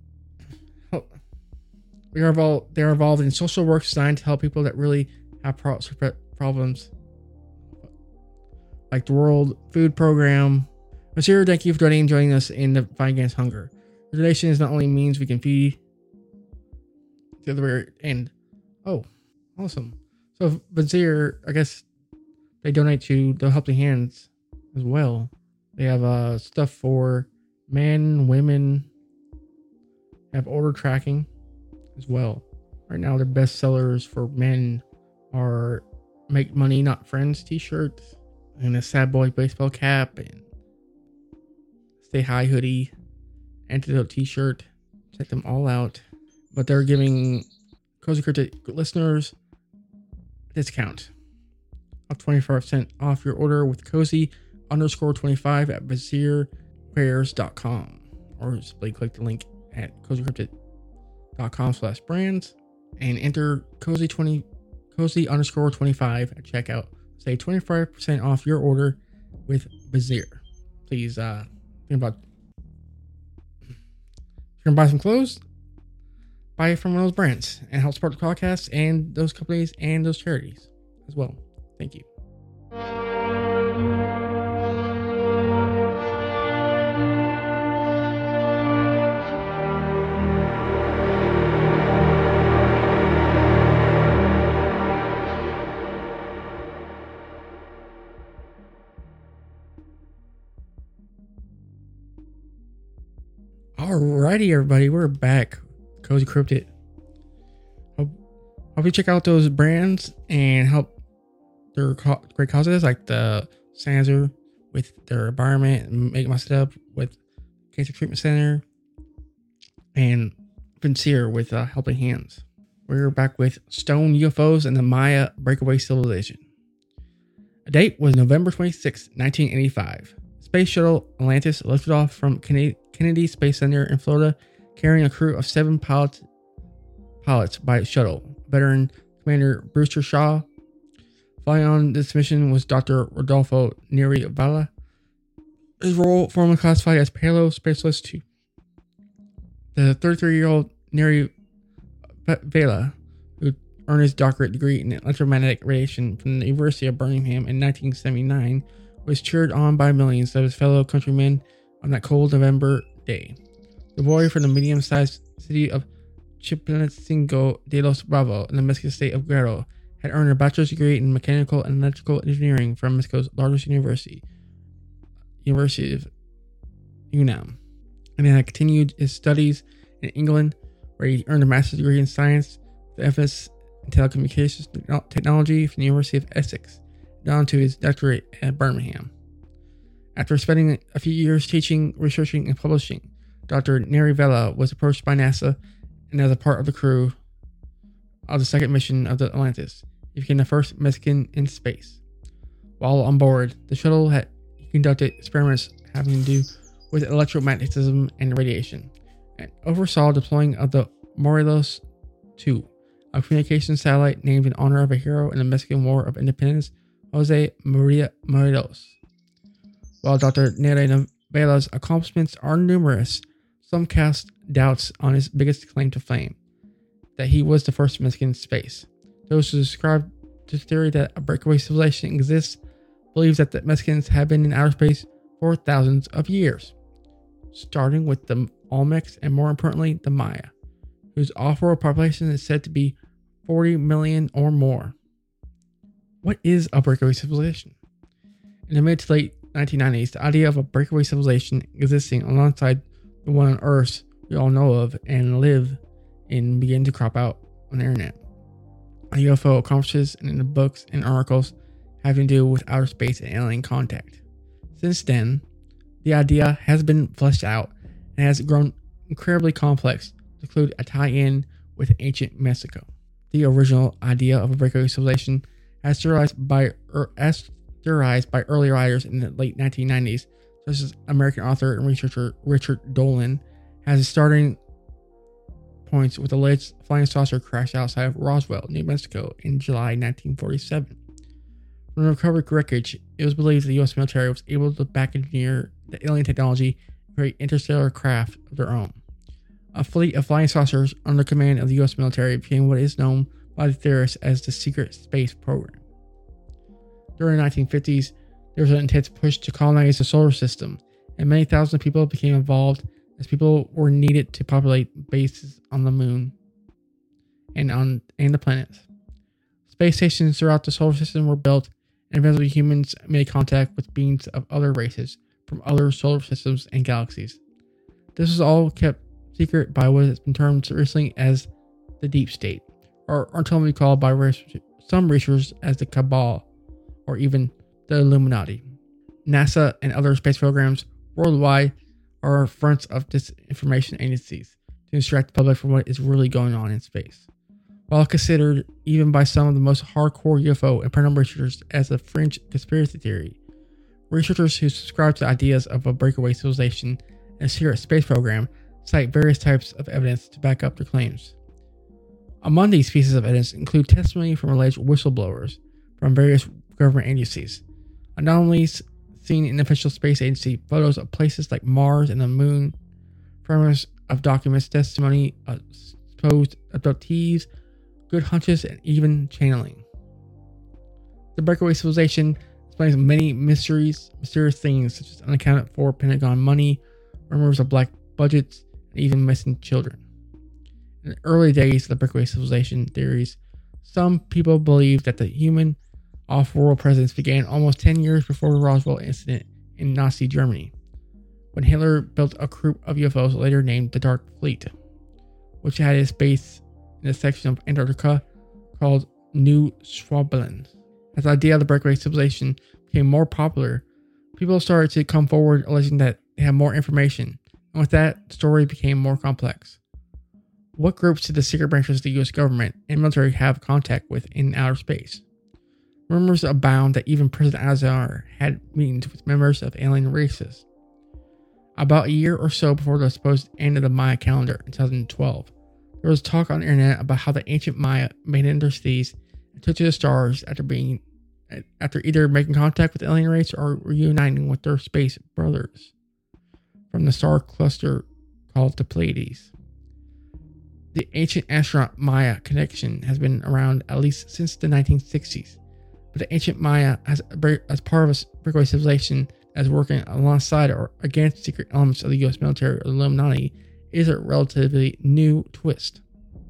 They are involved in social work designed to help people that really have problems, like the World Food Program. Monsieur, thank you for joining us in the fight against hunger. Your donation is not only means we can feed the other end. Oh, awesome. So Vinsir, I guess they donate to the Helping Hands as well. They have stuff for men, women. They have order tracking as well. Right now, their best sellers for men are Make Money Not Friends t-shirts and a Sad Boy baseball cap and Stay High hoodie, Antidote t-shirt. Check them all out. But they're giving Cozy Cryptid listeners a discount of 25% off your order with cozy_25 at vinsirwares.com, or simply click the link at cozycryptid.com/brands and enter cozy_25 at checkout. Say 25% off your order with Vinsir. Please think about, if you're gonna buy some clothes, buy it from one of those brands and help support the podcast and those companies and those charities as well. Thank you. Alrighty, everybody, we're back. Cozy Cryptid. Hope you check out those brands and help their great causes, like the Sanzer with their environment, and Make My Step with Cancer Treatment Center, and Vinsir with Helping Hands. We're back with Stone UFOs and the Maya Breakaway Civilization. A date was November 26, 1985. Space Shuttle Atlantis lifted off from Kennedy Space Center in Florida, carrying a crew of 7 pilots by shuttle. Veteran Commander Brewster Shaw. Flying on this mission was Dr. Rodolfo Neri Vela. His role formerly classified as Payload Specialist 2. The 33-year-old Neri Vela, who earned his doctorate degree in electromagnetic radiation from the University of Birmingham in 1979, was cheered on by millions of his fellow countrymen on that cold November day. The boy from the medium-sized city of Chilpancingo de los Bravo in the Mexican state of Guerrero had earned a bachelor's degree in mechanical and electrical engineering from Mexico's largest university, University of UNAM, and then had continued his studies in England, where he earned a master's degree in science with emphasis in telecommunications technology from the University of Essex, down to his doctorate at Birmingham. After spending a few years teaching, researching, and publishing, Dr. Neri Vela was approached by NASA, and as a part of the crew of the second mission of the Atlantis, he became the first Mexican in space. While on board, the shuttle he conducted experiments having to do with electromagnetism and radiation, and oversaw deploying of the Morelos 2, a communication satellite named in honor of a hero in the Mexican War of Independence, Jose Maria Morelos. While Dr. Neri Vela's accomplishments are numerous, some cast doubts on his biggest claim to fame, that he was the first Mexican in space. Those who subscribe to the theory that a breakaway civilization exists believe that the Mexicans have been in outer space for thousands of years, starting with the Olmecs and, more importantly, the Maya, whose off-world population is said to be 40 million or more. What is a breakaway civilization? In the mid to late 1990s, the idea of a breakaway civilization existing alongside the one on Earth we all know of and live in begin to crop out on the internet. UFO conferences and in the books and articles having to do with outer space and alien contact. Since then, the idea has been fleshed out and has grown incredibly complex to include a tie-in with ancient Mexico. The original idea of a breakaway civilization, as theorized by early writers in the late 1990s, such as American author and researcher Richard Dolan, has starting points with alleged flying saucer crash outside of Roswell, New Mexico in July 1947. From the recovered wreckage, it was believed the U.S. military was able to back engineer the alien technology and create interstellar craft of their own. A fleet of flying saucers under command of the U.S. military became what is known by the theorists as the Secret Space Program. During the 1950s, there was an intense push to colonize the solar system, and many thousands of people became involved as people were needed to populate bases on the moon and the planets. Space stations throughout the solar system were built, and eventually humans made contact with beings of other races from other solar systems and galaxies. This was all kept secret by what has been termed recently as the Deep State, or alternatively called by some researchers as the Cabal, or even the Illuminati. NASA and other space programs worldwide are fronts of disinformation agencies to distract the public from what is really going on in space. While considered even by some of the most hardcore UFO and paranormal researchers as a fringe conspiracy theory, researchers who subscribe to ideas of a breakaway civilization and a secret space program cite various types of evidence to back up their claims. Among these pieces of evidence include testimony from alleged whistleblowers from various government agencies, anomalies seen in official space agency photos of places like Mars and the Moon, fragments of documents, testimony of supposed abductees, good hunches, and even channeling. The breakaway civilization explains many mysterious things such as unaccounted for Pentagon money, rumors of black budgets, and even missing children. In the early days of the breakaway civilization theories, some people believed that the human off-world presence began almost 10 years before the Roswell incident in Nazi Germany, when Hitler built a group of UFOs later named the Dark Fleet, which had its base in a section of Antarctica called New Schwabenland. As the idea of the breakaway civilization became more popular, people started to come forward alleging that they had more information, and with that, the story became more complex. What groups did the secret branches of the US government and military have contact with in outer space? Rumors abound that even President Eisenhower had meetings with members of alien races. About a year or so before the supposed end of the Maya calendar in 2012, there was talk on the internet about how the ancient Maya made it into cities and took to the stars after either making contact with the alien race or reuniting with their space brothers from the star cluster called the Pleiades. The ancient astronaut Maya connection has been around at least since the 1960s, but the ancient Maya, as part of a breakaway civilization that is working alongside or against secret elements of the U.S. military or the Illuminati, is a relatively new twist.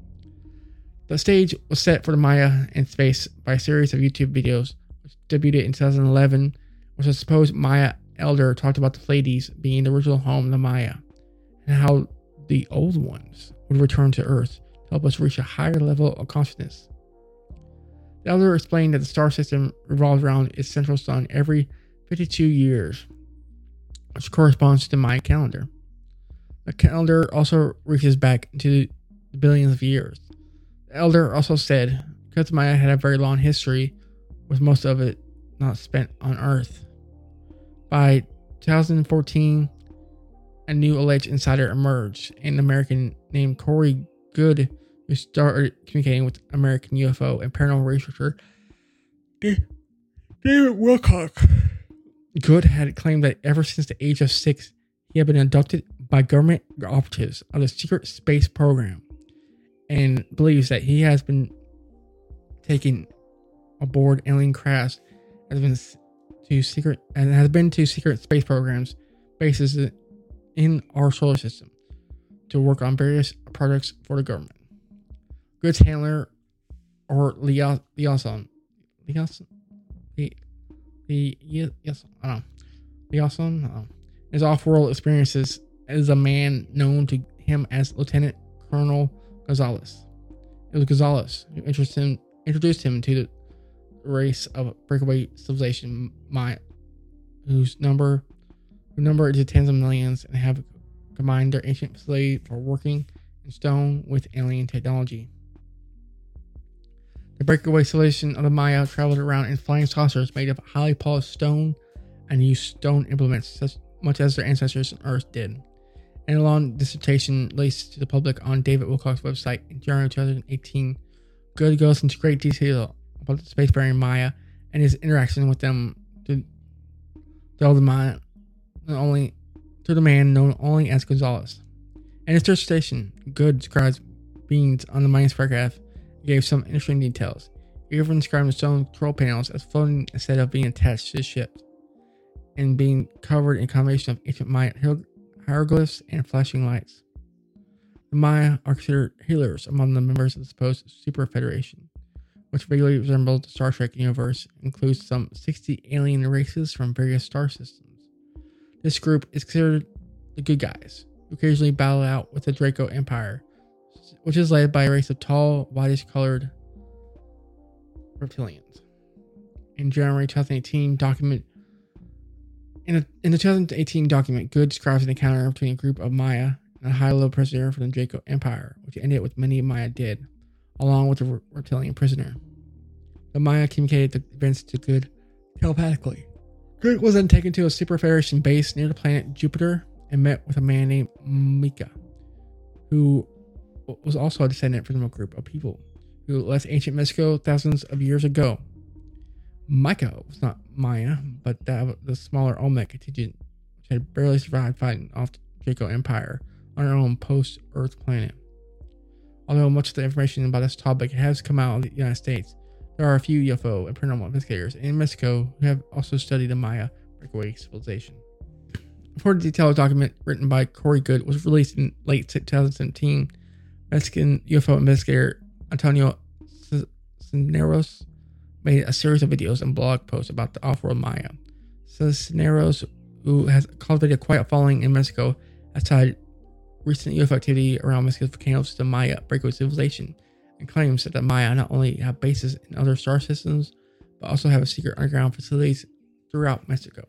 The stage was set for the Maya in space by a series of YouTube videos, which debuted in 2011, which a supposed Maya elder talked about the Pleiades being the original home of the Maya, and how the old ones would return to Earth to help us reach a higher level of consciousness. The elder explained that the star system revolves around its central sun every 52 years, which corresponds to the Maya calendar. The calendar also reaches back into the billions of years. The elder also said, because Maya had a very long history, with most of it not spent on Earth. By 2014, a new alleged insider emerged, an American named Corey Goode, who started communicating with American UFO and paranormal researcher David Wilcock. Goode had claimed that ever since the age of 6, he had been abducted by government operatives of the secret space program, and believes that he has been taken aboard alien crafts and has been to secret space programs bases in our solar system to work on various projects for the government. Goode's handler, or Liason, his off-world experiences as a man known to him as Lieutenant Colonel Gonzalez. It was Gonzalez who introduced him to the race of breakaway civilization Maya, who number into tens of millions and have combined their ancient facility for working in stone with alien technology. The breakaway civilization of the Maya traveled around in flying saucers made of highly polished stone and used stone implements much as their ancestors on Earth did. In a long dissertation released to the public on David Wilcock's website in January 2018, Good goes into great detail about the spacefaring Maya and his interaction with them to tell the Maya to the man known only as Gonzalez. In his dissertation, Good describes beings on the Mayan spacecraft and gave some interesting details. He even described the stone control panels as floating instead of being attached to the ship, and being covered in a combination of ancient Maya hieroglyphs and flashing lights. The Maya are considered healers among the members of the supposed Super Federation, which vaguely resembles the Star Trek universe and includes some 60 alien races from various star systems. This group is considered the good guys, who occasionally battle out with the Draco Empire, which is led by a race of tall, whitish-colored reptilians. In January 2018 document, In the 2018 document, Good describes an encounter between a group of Maya and a high-level prisoner from the Draco Empire, which ended with many Maya dead, along with a reptilian prisoner. The Maya communicated the events to Good telepathically. Good was then taken to a Super Federation base near the planet Jupiter and met with a man named Mika, who was also a descendant from a group of people who left ancient Mexico thousands of years ago. Micah was not Maya, but the smaller Olmec contingent, which had barely survived fighting off the Draco Empire on their own post-Earth planet. Although much of the information about this topic has come out of the United States, there are a few UFO and paranormal investigators in Mexico who have also studied the Maya breakaway civilization. A further detailed document written by Corey Good was released in late 2017. Mexican UFO investigator Antonio Cisneros made a series of videos and blog posts about the off-world Maya. Cisneros, who has cultivated quite a following in Mexico, has tied recent UFO activity around Mexico's volcanoes to the Maya breakaway civilization, and claims that the Maya not only have bases in other star systems, but also have secret underground facilities throughout Mexico.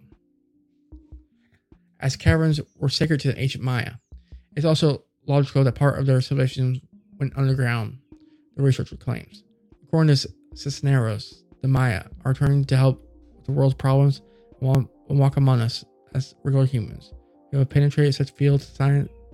As caverns were sacred to the ancient Maya, it's also logical that part of their civilization went underground, the researcher claims. According to Cisneros, the Maya are returning to help with the world's problems and walk among us as regular humans who have penetrated such fields as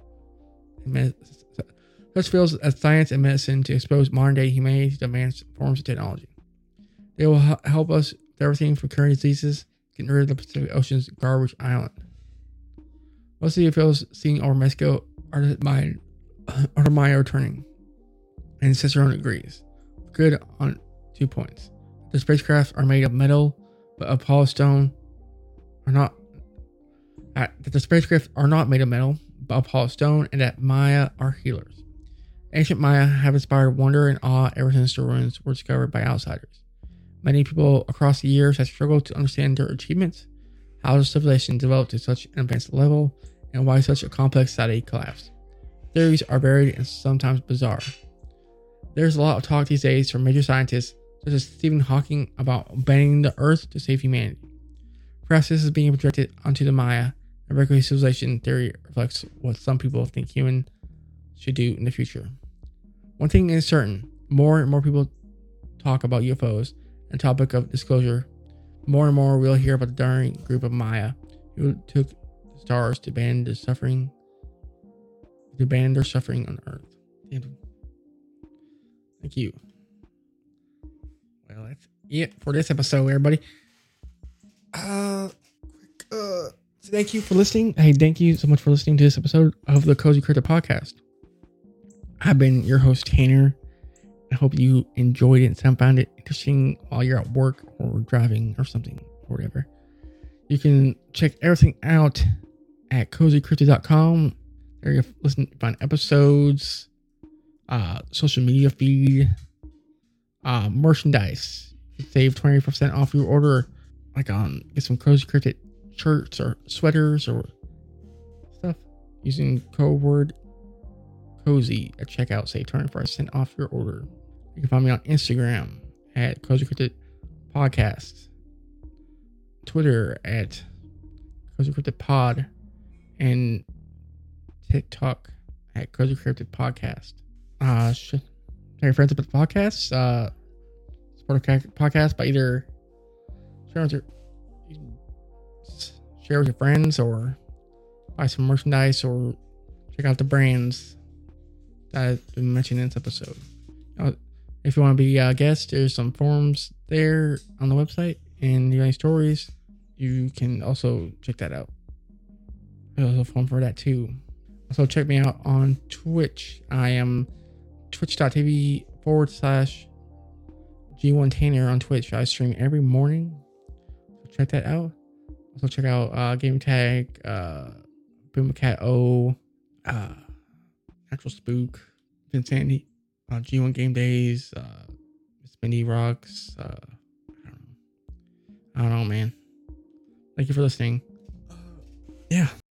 science and medicine to expose modern-day humanity to advanced forms of technology. They will help us with everything from curing diseases, getting rid of the Pacific Ocean's garbage island. Most of the UFOs seen over Mexico are the Maya returning, and Cicerone agrees. Good on 2 points. The spacecraft are made of metal, but of polished stone are not. That the spacecraft are not made of metal, but of polished stone, and that Maya are healers. Ancient Maya have inspired wonder and awe ever since the ruins were discovered by outsiders. Many people across the years have struggled to understand their achievements, how the civilization developed to such an advanced level, and why such a complex society collapsed. Theories are varied and sometimes bizarre. There's a lot of talk these days from major scientists such as Stephen Hawking about abandoning the Earth to save humanity. Perhaps this is being projected onto the Maya, and breakaway civilization theory reflects what some people think humans should do in the future. One thing is certain, more and more people talk about UFOs and the topic of disclosure, more and more we'll hear about the daring group of Maya who took the stars to ban their suffering on Earth. Thank you. Well, that's it for this episode, everybody. Thank you for listening. Hey, thank you so much for listening to this episode of the Cozy Cryptid Podcast. I've been your host, Tanner. I hope you enjoyed it and found it interesting while you're at work or driving or something or whatever. You can check everything out at cozycryptid.com. There you listen to find episodes, social media feed, merchandise. You can save 20% off your order, like get some Cozy Cryptid shirts or sweaters or stuff using code word Cozy at checkout. Save 20% off your order. You can find me on Instagram at Cozy Cryptid Podcast, Twitter at Cozy Cryptid Pod, and TikTok at Cozy Cryptid Podcast. Tell your friends about the podcast. Support the podcast by either share with your friends, or buy some merchandise, or check out the brands that I've been mentioning in this episode. If you want to be a guest, there's some forums there on the website, and you have any stories, you can also check that out. There's a form for that too. Also, check me out on Twitch. I am twitch.tv/G1 Tanner on Twitch. I stream every morning. So check that out. Also, check out Game Tag, Boomcat O, Natural Spook, Vinsandy, G1 Game Days, Spindy Rocks. I don't know, man. Thank you for listening. Yeah.